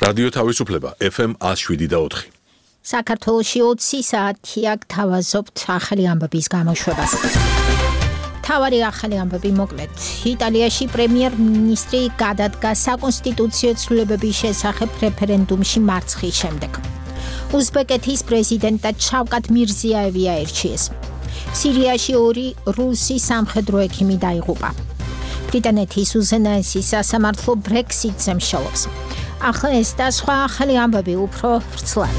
რადიო თავისუფლება FM 107.4. საქართველოში 20 საათია გთავაზობთ ახალი ამბების გამოშვებას. თავარი ახალი ამბები მოკლედ. იტალიაში პრემიერ-მინისტრი გადადგა საკონსტიტუციო ცვლილებების შესახებ რეფერენდუმში მარცხის შემდეგ. უზბეკეთის პრეზიდენტად შავკატ მირზიაევი აირჩიეს. სირიაში 2 რუსი სამხედრო ექიმი დაიღუპა. ბრიტანეთის უზენაესი სასამართლო ბრექსიტზე მსჯელობს. ახლა ეს და სხვა ახალი ამბები უფრო ვრცლად.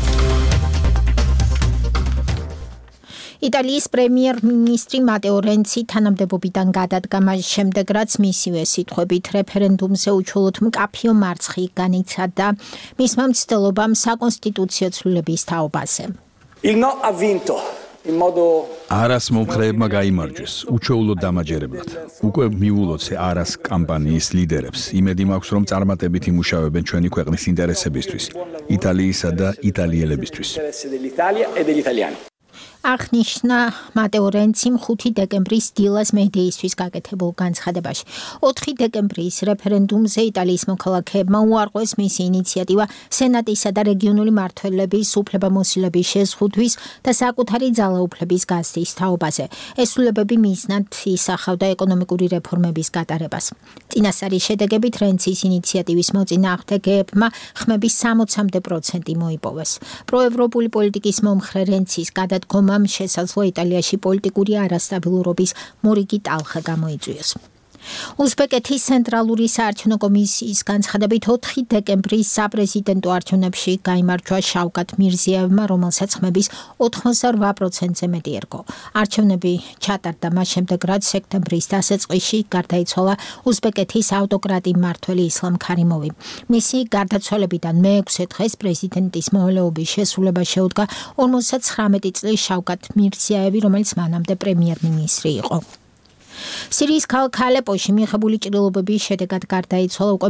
იტალიის პრემიერ-მინისტრი მატეო რენცი თანამდებობიდან გადადგა მას შემდეგ, რაც მისივე სიტყვებით რეფერენდუმზე უჩვეულოდ მკაფიო მარცხი განიცადა მისმა მცდელობამ საკონსტიტუციო ცვლილებების თაობაზე. არას მომხრეებმა გაიმარჯვეს, უჩვეულოდ დამაჯერებლად. უკვე მიულოცე არას კამპანიის ლიდერებს. იმედი მაქვს, რომ წარმატებით იმუშავებენ ჩვენი ქვეყნის ინტერესებისთვის, იტალიისა და იტალიელებისთვის. აღნიშნა მატეო რენციმ 5 დეკემბრის დილას მედიისთვის გაკეთებულ განცხადებაში. 4 დეკემბრის რეფერენდუმზე იტალიის მოქალაქეებმა უარყვეს მისი ინიციატივა სენატისა და რეგიონული მმართველების უფლებამოსილების შეზღუდვის და საკუთარი ძალაუფლების გაზრდის თაობაზე. ეს ცვლილებები მიზნად ისახავდა ეკონომიკური რეფორმების გატარებას. წინასწარი შედეგებით რენცის ინიციატივის მოწინააღმდეგეებმა ხმების 60% მოიპოვეს. პროევროპული პოლიტიკის მომხრე რენცის გადადგომა შესაძლოა იტალიაში პოლიტიკური არასტაბილურობის მორიგი ტალღა გამოიწვიოს. უზბეკეთის ცენტრალური საარჩევნო კომისიის განცხადებით 4 დეკემბრის საპრეზიდენტო არჩევნებში გაიმარჯვა შავკატ მირზიაევმა, რომელსაც ხმების 88%-ზე მეტი ერგო. არჩევნები ჩატარდა მას შემდეგ, რაც სექტემბრის დასაწყისში გარდაიცვალა უზბეკეთის ავტოკრატი მმართველი ისლამ ქარიმოვი. მისი გარდაცვალებიდან მე-6 დღეს პრეზიდენტის მოვალეობის შესრულება შეუდგა 59 წლის შავკატ მირზიაევი, რომელიც მანამდე პრემიერ-მინისტრი იყო. სირიის ქალაქ ალეპოში მიღებული ჭრილობების შედეგად გარდაიცვალა უკვე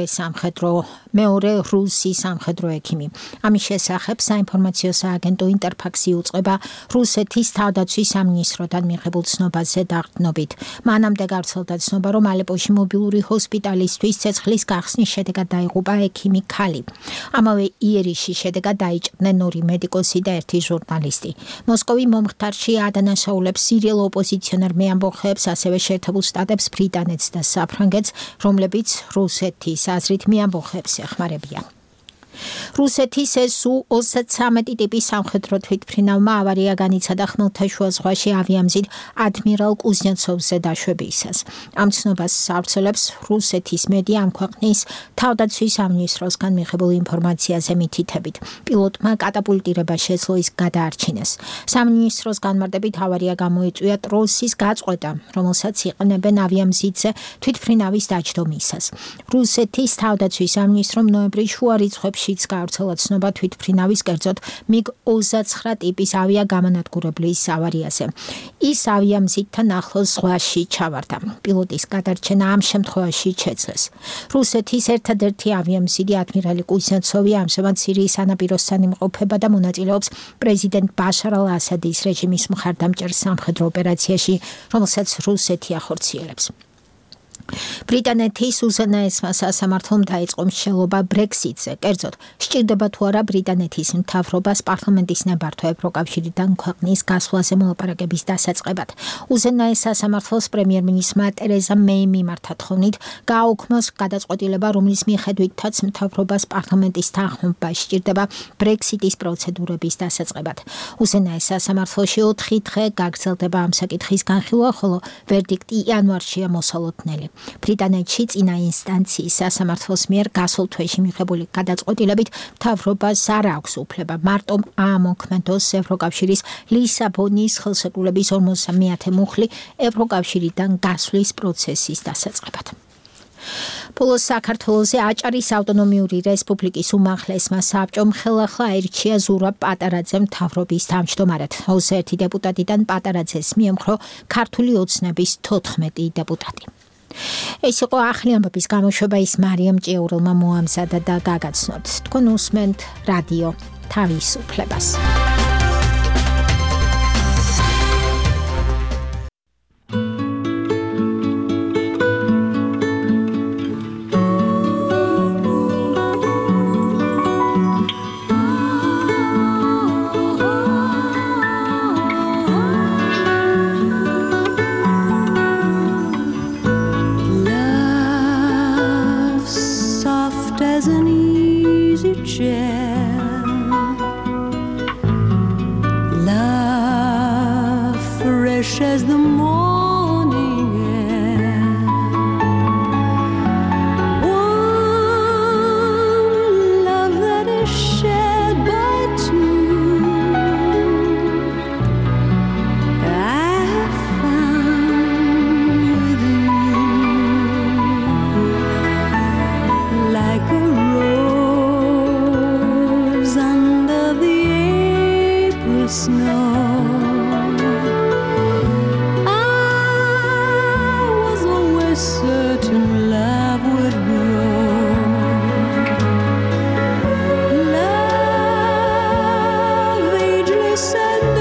მეორე რუსი სამხედრო ექიმი. ამის შესახებ საინფორმაციო სააგენტო ინტერფაქსი უწყება რუსეთის თავდაცვის სამინისტროდან მიღებულ ცნობაზე დაყრდნობით. მანამდე გავრცელდა ცნობა, რომ ალეპოში მობილური ჰოსპიტალისთვის ცეცხლის გახსნის შედეგად დაიღუპა ექიმი ქალი. ამავე იერიშის შედეგად დაიჭრნენ 2 მედიკოსი და 1 ჟურნალისტი. მოსკოვი მომხდარში ადანაშაულებს სირიელ ოპოზიციონერ მეამბოხეებს, ასევე შეერთებულ შტატებს, ბრიტანეთს და საფრანგეთს, რომლებიც რუსეთის აზრით მეამბოხეებს ეხმარებიან. რუსეთის SU-33 ტიპის სამხედრო თვითმფრინავმა ავარია განიცადა ხმელთაშუა ზღვაში ავიამზით ადმირალ კუზნეცოვზე დაშვებისას. ამ ცნობას სავრცელებს რუსეთის მედია ამ ქვეყნის თავდაცვის სამინისტროსგან მიღებული ინფორმაციაზე მითითებით. პილოტმა კატაპულტირება შეძლო ის გადაარჩინეს. სამინისტროს განმარტებით ავარია გამოიწვია ტროსის გაწყვეტა, რომელსაც იყენებენ ავიამზითზე თვითმფრინავის დაჯდომისას. რუსეთის თავდაცვის სამინისტრომ ნოემბრის შუა რიცხვებში გავრცელა ცნობა თვითმფრინავის, კერძოდ MiG-29 ტიპის ავიაგამანადგურებლის ავარიაზე. ის ავიამზითთან ახლოს ზღვაში ჩავარდა. პილოტის გადარჩენა ამ შემთხვევაში შეძლეს. რუსეთის ერთადერთი ავიამზიდი ადმირალი კუზნეცოვი ამჟამად სირიის სანაპიროსთან იმყოფება და მონაწილეობს პრეზიდენტ ბაშარ ალ-ასადის რეჟიმის მხარდამჭერ სამხედრო ოპერაციაში, რომელსაც რუსეთი ახორციელებს. ბრიტანეთის უზენაესმა სასამართლომ დაიწყო მსჯელობა ბრექსიტზე. კერძოდ, სჭირდება თუ არა ბრიტანეთის მთავრობას პარლამენტის ნებართვა ევროკავშირიდან ქვეყნის გასვლაზე მოლაპარაკების დასაწყებად. უზენაეს სასამართლოს პრემიერ-მინისტრმა ტერეზა მეიმ მიმართა თხოვნით გააუქმოს გადაწყვეტილება, რომლის მიხედვითაც მთავრობას პარლამენტის თანხმობა სჭირდება ბრექსიტის პროცედურების დასაწყებად. უზენაეს სასამართლოში 4 დღე გაგრძელდება ამ საკითხის განხილვა, ხოლო ვერდიქტი იანვარშია მოსალოდნელი. ბრიტანეთში წინა ინსტანციის სასამართლოს მიერ გასულ თვეში მიღებული გადაწყვეტილებით მთავრობას არ აქვს უფლება მარტო აამოქმედოს ევროკავშირის ლისაბონის ხელშეკრულების 50 მუხლი ევროკავშირიდან გასვლის პროცესის დასაწყებად. ბოლოს საქართველოზე აჭარის ავტონომიური რესპუბლიკის უმაღლესმა საბჭომ ხელახლა აირჩია ზურაბ პატარაძე მთავრობის თავმჯდომარედ. 21 დეპუტატიდან პატარაძეს მიემხრო ქართული ოცნების 14 დეპუტატი. ეს იყო ახალი ამბების გამოშვება, ის მარიამ ჭიაურელმა მოამზადა და გაგაცნოთ. თქვენ უსმენთ რადიო თავისუფლებას. as the morning air. One love that is shared by two, I have found with you, like a rose under the April snow. Certain love would grow, love ageless and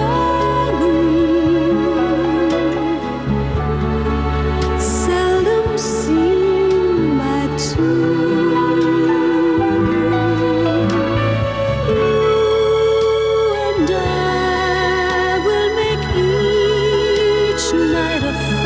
evergreen, seldom seen by two. You and I will make each night a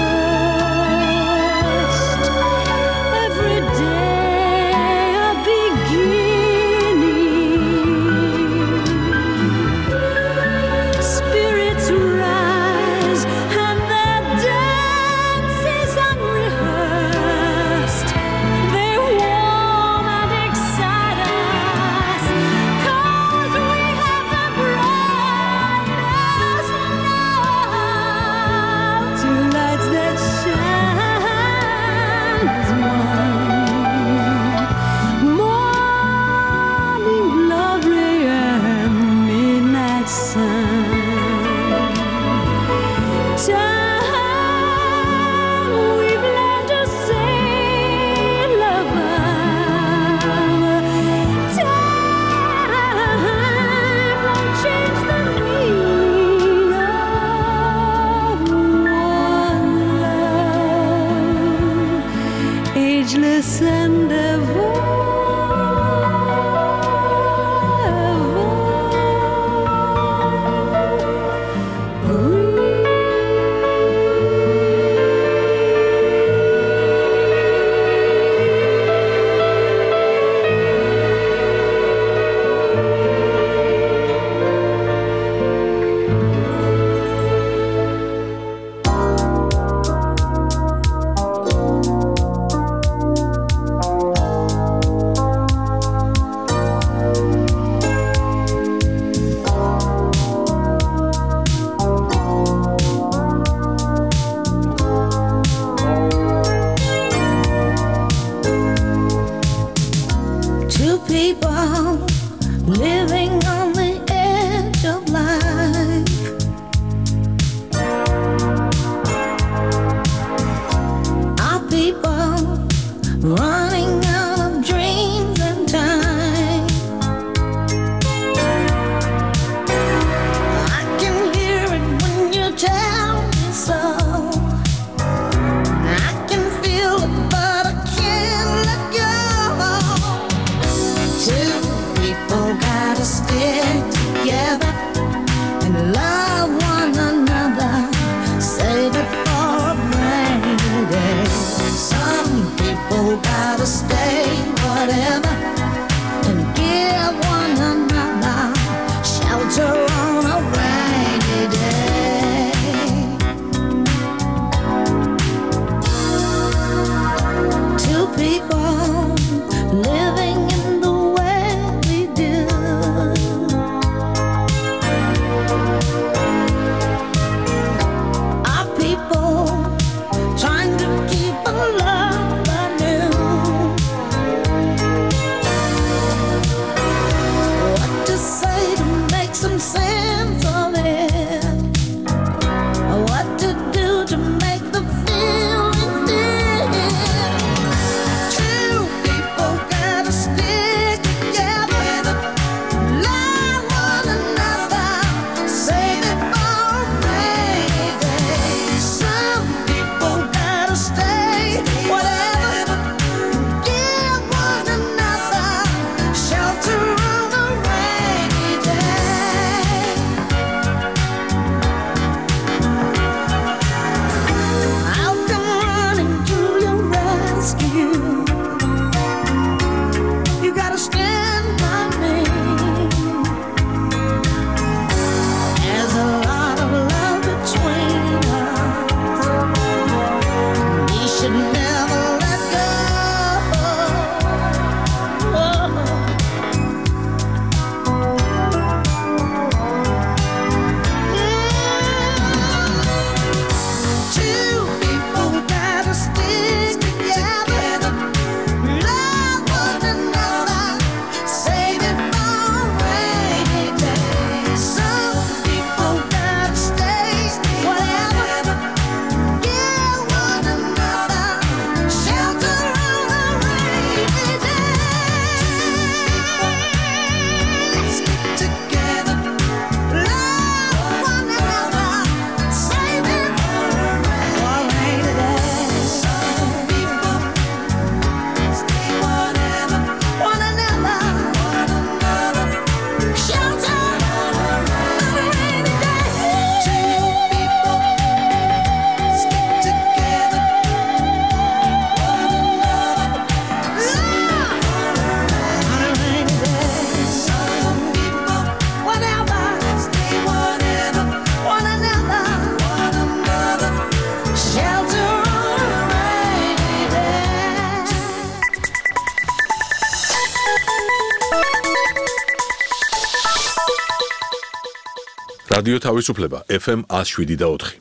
ageless and ever. Green. რადიო თავისუფლება FM 107.4.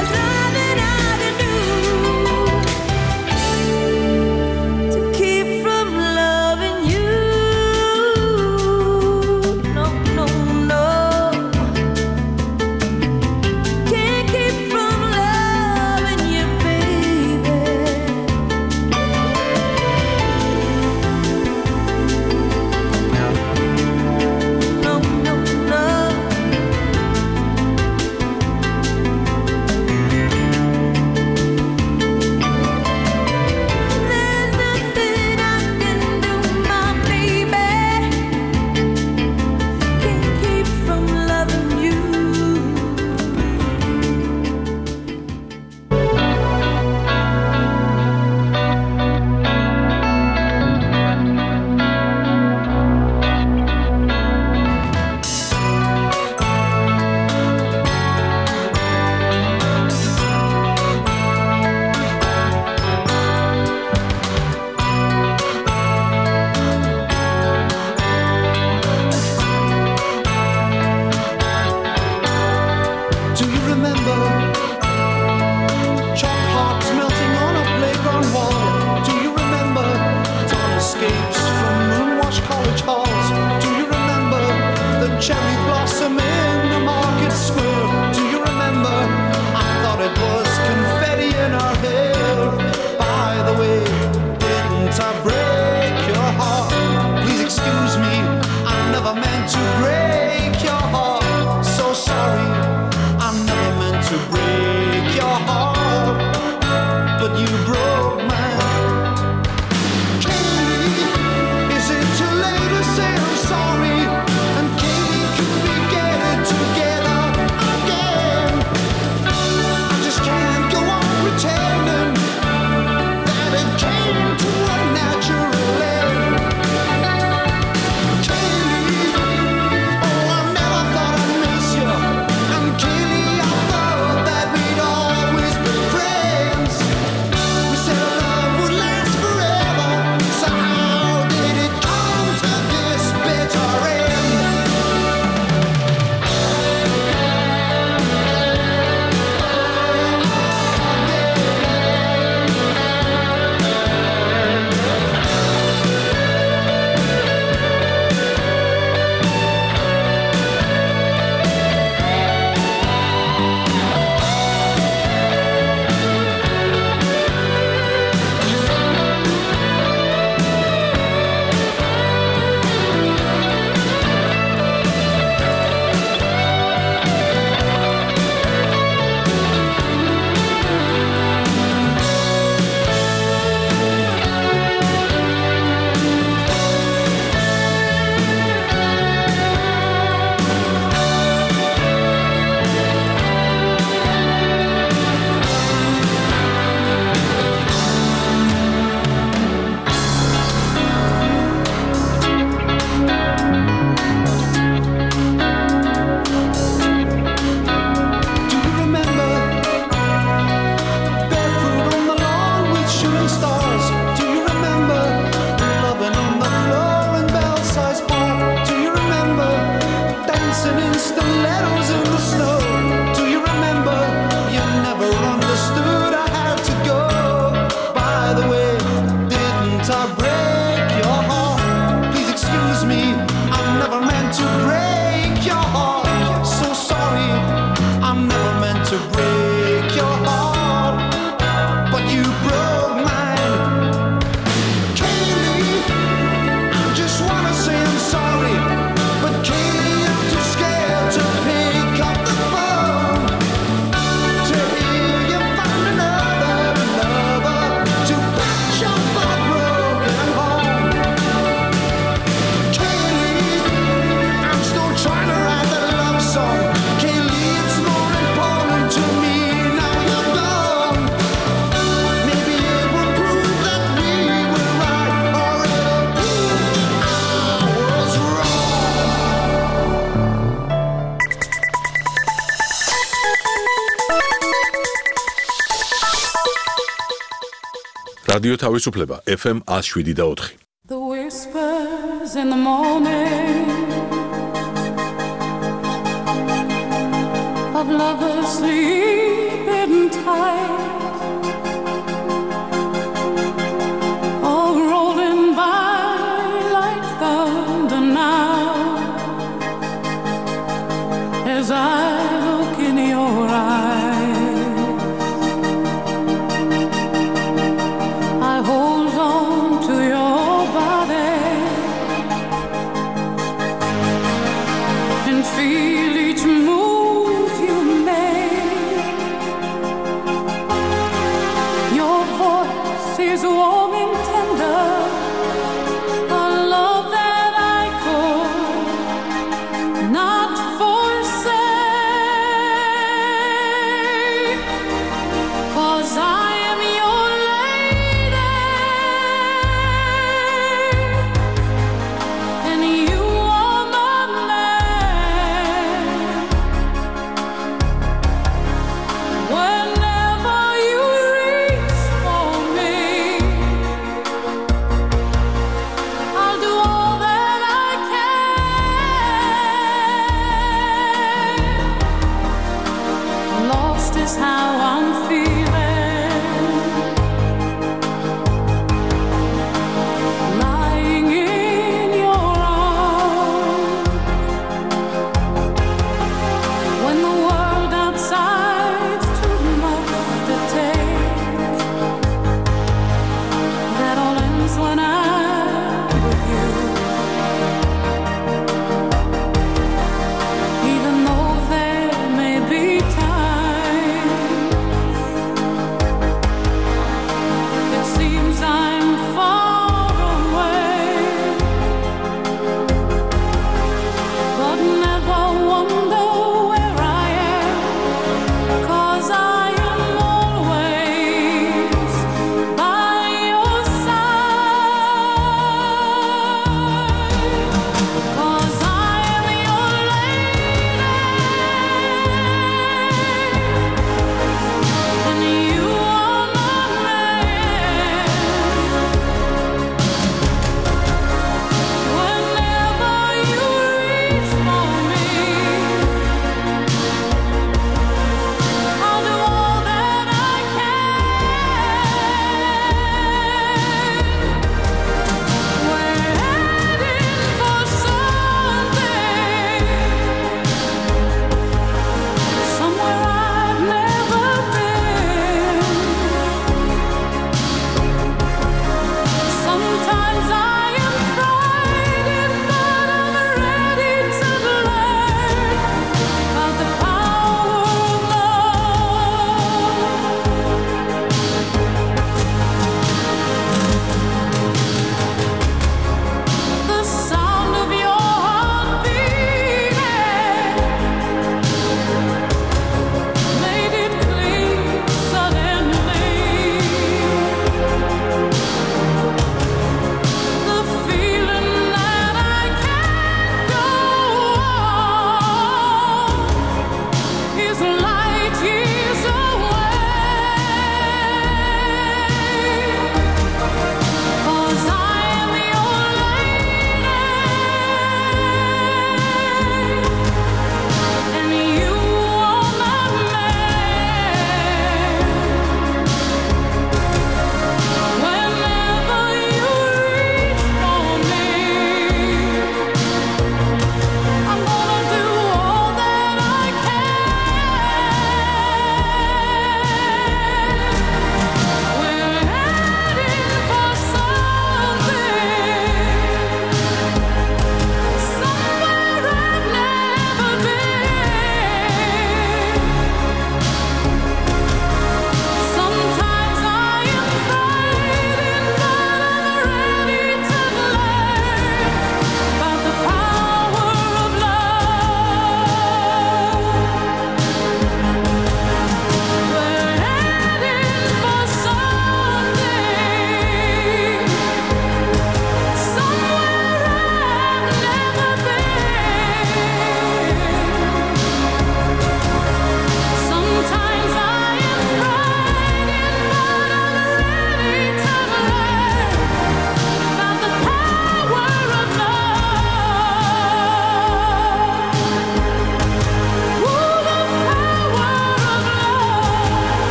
Keep რადიო თავისუფლება FM 107.4. The whispers in the morning of lovers sleeping tight, all rolling by like thunder now, as I look in your eyes. I hold on to your body and feel each move you make.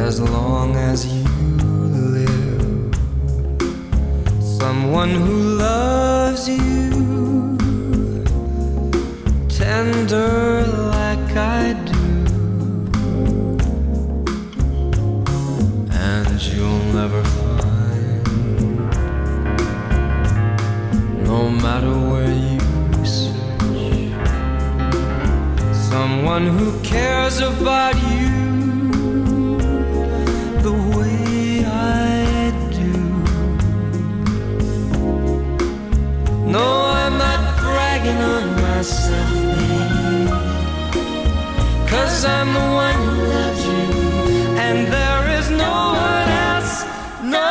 as long as you live, someone who loves you tender like I do, and you'll never find, no matter where you search, someone who cares about you the way I do. No, I'm not bragging on myself, babe, 'cause I'm the one who loves you, and there is no one else, no.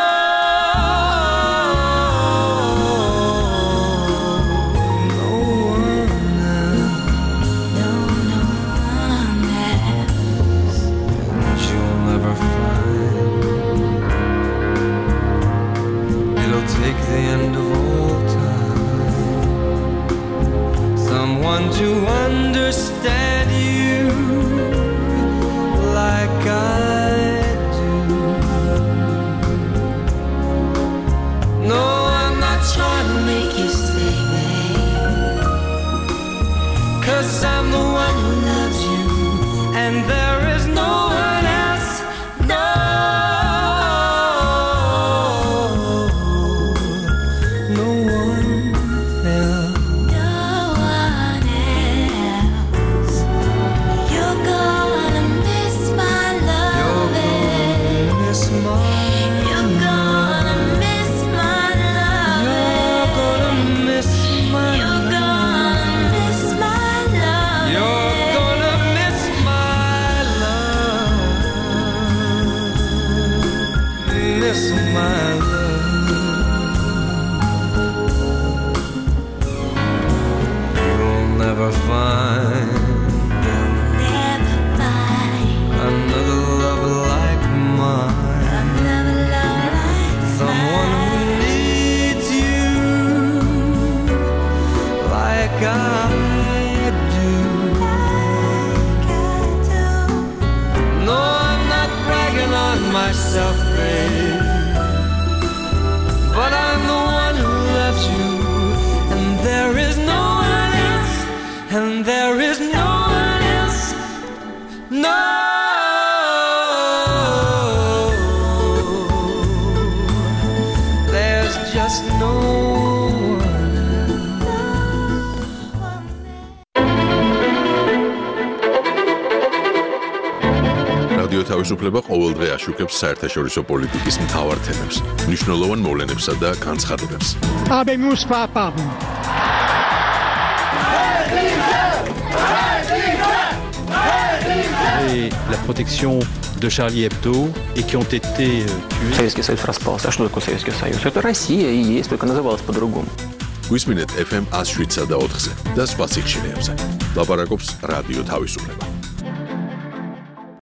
Take the end of all time, someone to understand you like I do. No, I'm not trying to make you stay, babe, 'cause I'm the one who loves you, and there is no one else, no. Myself, babe, but I'm the one who loves you, and there is no one else, and there is no one else, no. There's just no რადიო თავისუფლება ყოველდღე აშუქებს საერთაშორისო პოლიტიკის მთავარ თემებს, მნიშვნელოვან მოვლენებსა და განცხადებებს. Habemus papam. Et la protection de Charlie Hebdo et qui ont été tués. Советский Союз распался. А что такое Советский Союз? Это Россия и есть, только называлась по-другому. გვისმინეთ FM 107 და 4-ზე და სხვა სიხშირეებზე. ლაპარაკობს რადიო თავისუფლება.